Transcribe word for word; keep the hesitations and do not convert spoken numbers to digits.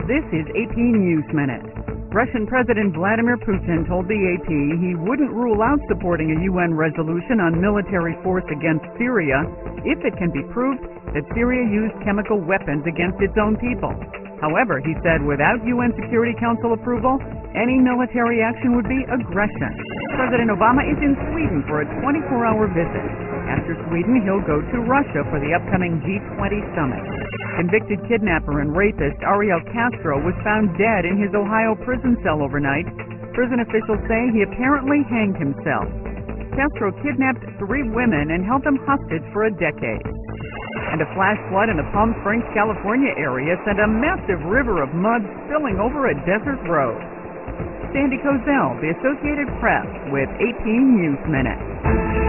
This is A P News Minute. Russian President Vladimir Putin told the A P he wouldn't rule out supporting a U N resolution on military force against Syria if it can be proved that Syria used chemical weapons against its own people. However, he said without U N Security Council approval, any military action would be aggression. President Obama is in Sweden for a twenty-four hour visit. After Sweden, he'll go to Russia for the upcoming G twenty summit. Convicted kidnapper and rapist Ariel Castro was found dead in his Ohio prison cell overnight. Prison officials say he apparently hanged himself. Castro kidnapped three women and held them hostage for a decade. And a flash flood in the Palm Springs, California area sent a massive river of mud spilling over a desert road. Sandy Kozel, The Associated Press, with A P News Minute.